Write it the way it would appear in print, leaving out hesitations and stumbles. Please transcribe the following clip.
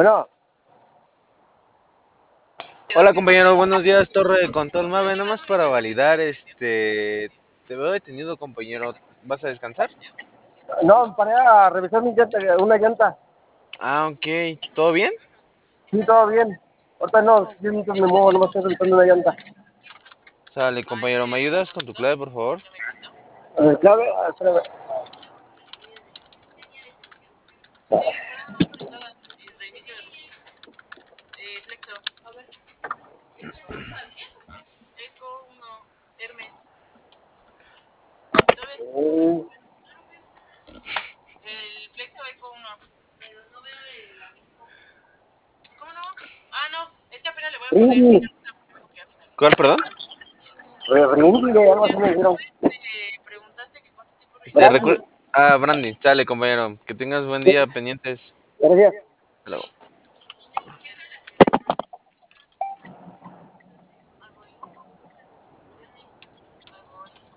Bueno, Hola compañero, buenos días, Torre de Control Mave, nada más para validar, te veo detenido compañero, ¿vas a descansar? no, paré a revisar mi llanta, una llanta. Ah, ok, ¿todo bien? Sí, todo bien. Ahorita no, 10 minutos me muevo, nomás estoy revisando una llanta. Sale compañero, ¿me ayudas con tu clave por favor? Clave, espérame. Eh, Ringy, ¿Cuál, perdón? Ringy, algo así me dijeron. Te Brandy, recuerdo... Ah, Brandy, sale compañero, que tengas buen día, pendientes. gracias. Hasta luego.